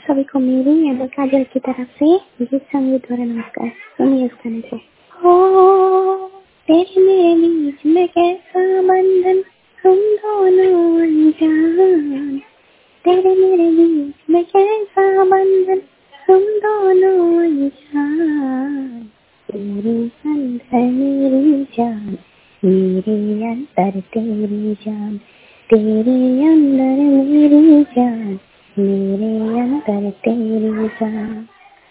सभी को मेरी यानी काजल की तरफ से गीत संगीत द्वारा नमस्कार। सुनिए इस गाने को। हो तेरे मेरे बीच में कैसा बंधन, हम दोनों अनजान। तेरे मेरे बीच में कैसा बंधन, हम दोनों अनजान। तेरे अंदर मेरी जान, मेरे अंदर तेरी जान। तेरे अंदर मेरी जान, मेरे अंदर तेरी जान।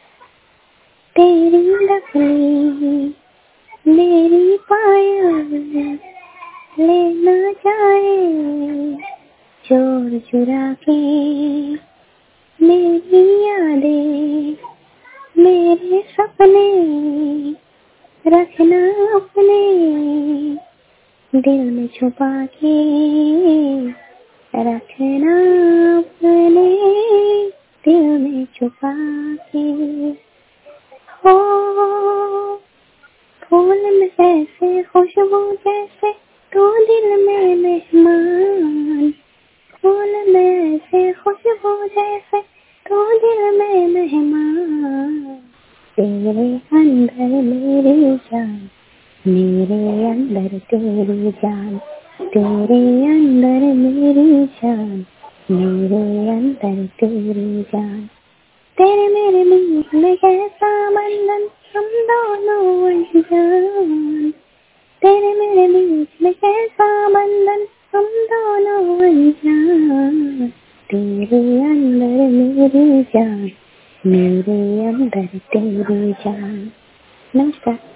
तेरी लकड़ी मेरी पायल लेना चाहे, चोर चुरा के मेरी यादें मेरे सपने रखना अपने दिल में छुपा के, रखना अपने दिल में छुपा के। हो फूल में ऐसे खुशबू जैसे तू दिल में मेहमान। फूल में ऐसे खुशबू जैसे तू दिल में मेहमान। तेरे अंदर मेरी जान, मेरे अंदर तेरी जान। तेरे अंदर मेरी जान, मेरे अंदर तेरी जान। तेरे मेरे बीच में कैसा बंधन, हम दोनों अनजान। तेरे मेरे बीच में कैसा बंधन, हम दोनों अनजान। तेरे अंदर मेरी जान, मेरे अंदर तेरी जान। नमस्कार।